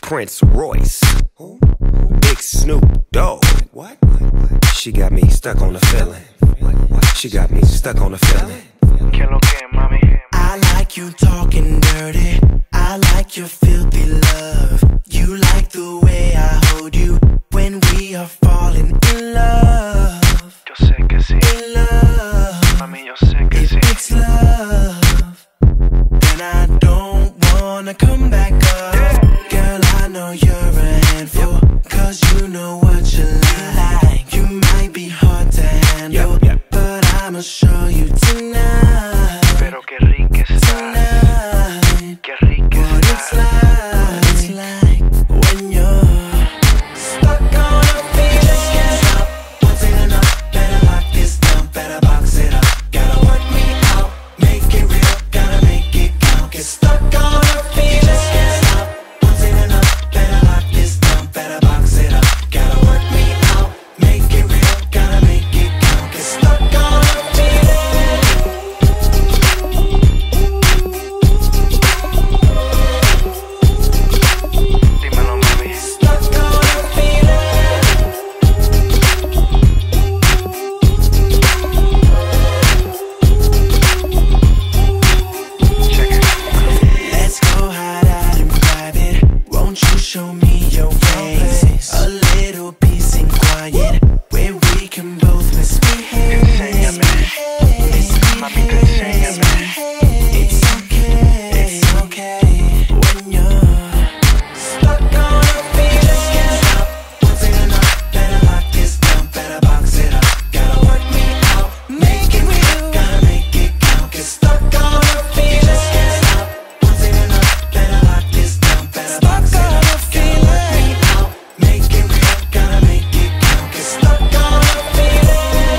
Prince Royce. Big Snoop Dogg. What? She got me stuck on the feeling. She got me stuck on the feeling. I like you talking dirty. I like your filthy love. You like the way I hold you when we are falling in love. Yo sé que sí. In love. Mami, yo sé que sí. If it's love, then I don't wanna come back up. Girl, I know you're a handful, cause you know what you like. You might be hard to handle, but I'ma show you tonight. Pero qué rica está. Tonight, Qué rica what it's like when you're stuck on a feeling. Just can't stop, once ain't enough. Better lock this down, better box it up. Gotta work me out, make it real, gotta make it count. Get stuck on a feeling. Just can't stop, once ain't enough. Better lock this down, better box it up. Gotta work me out, make it real, gotta make it count. Get stuck on a feeling. Dímelo, mami. Stuck on a feeling. Check it. Let's go hide out in private. Won't you show me your face? A little peace and quiet where we can both misbehave. Enséñame. Mamita, enséñame. It's okay when you're stuck on a feeling. Just can't stop, once ain't enough. Better lock this down, better box it up. Gotta work me out, make it real, gotta make it count. Get stuck on a feeling. Just can't stop, once ain't enough. Better lock this down, better box it up. Gotta work me out, make it real, gotta make it count. Get stuck on a feeling.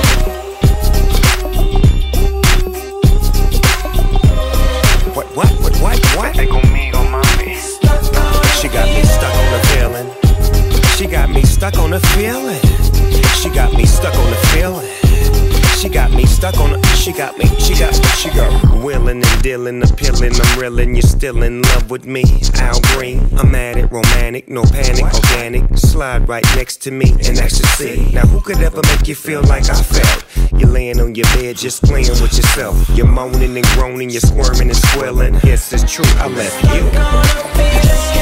What? Vete conmigo, mami. She got me stuck on the feeling. She got me stuck on the feeling. She got me stuck on the feeling. She got me stuck on the. She got willing and dealing, appealing. I'm reeling. You're still in love with me. Al Green, I'm at it, romantic, no panic, organic. Slide right next to me and ecstasy. Now who could ever make you feel like I felt? You're laying on your bed, just playing with yourself. You're moaning and groaning, you're squirming and squilling. Yes, it's true, I left you.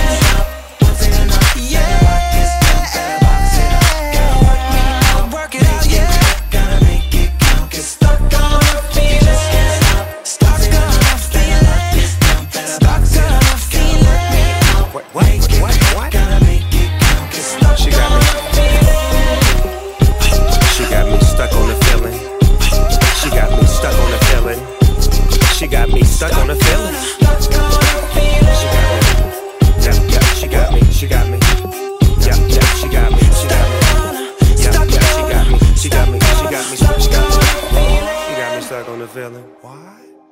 What? She got me stuck on the feeling. She got me stuck on the feeling. She got me stuck on the feeling. She got me. She got me. She got me. She got me. She got me. She got me. She got me. She got me stuck on the feeling. Why?